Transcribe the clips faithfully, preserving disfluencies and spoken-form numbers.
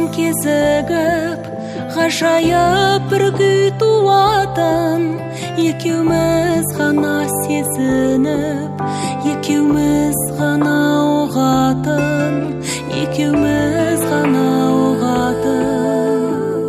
кезігіп, ғажайып бір күй туатын, екеуміз ғана сезініп, екеуміз ғана ұғатын, екеуміз ғана ұғатын.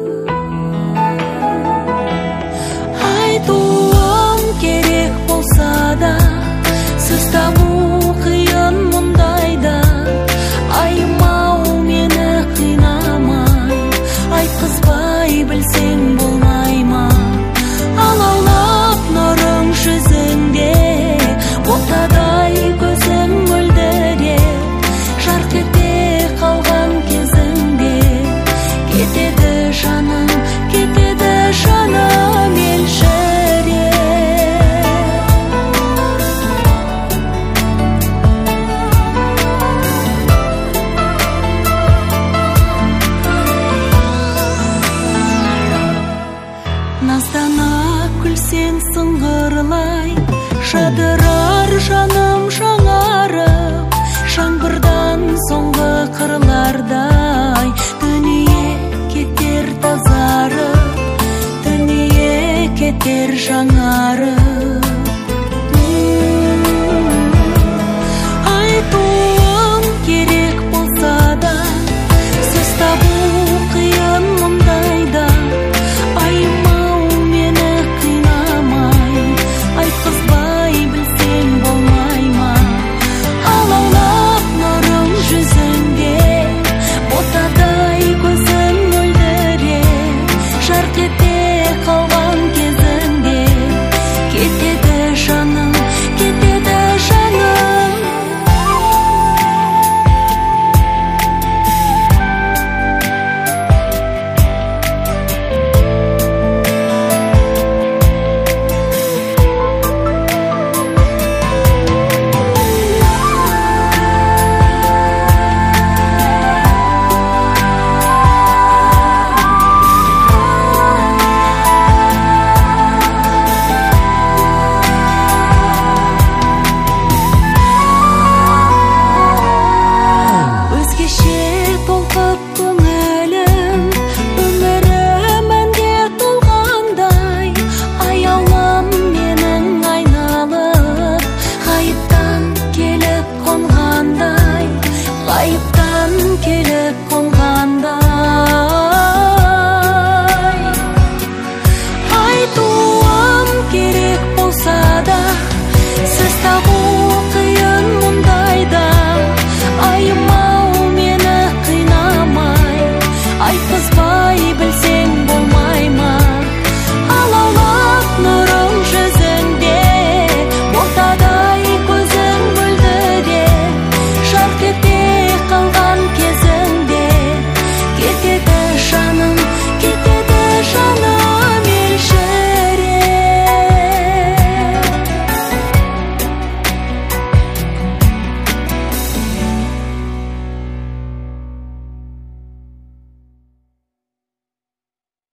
Айтуым керек болса да, сөз табу қиын мұндайда, аймау мені қинамай, айтқызбай білсең болмай ма? Алаулап нұрың жүзіңде, ортадай көзің мөлдіреп, жарқ ете қалған кезіңде, кетеді жаным, кетеді жаным елжіреп. Наздана күлсең сыңғырлай, жадырар жаным жаңарып, жаңбырдан соңғы қырлардай, дүние кетер тазарып, дүние кетер жаңарып. Айтуым керек болса да, сөз табу қиын мұндайда, аймау мені қинамай, айтқызбай білсең болмай ма? Алаулап нұрың жүзіңде, ботадай көзің мөлдіреп, жарқ ете қалған кезіңде, кетеді жаным, кетеді жаным. Өзгеше толқып көңілім, өмірім әнге толғандай, аяулым менің айналып, ғайыптан келіп қонғандай, ғайыптан келіп қонғандай.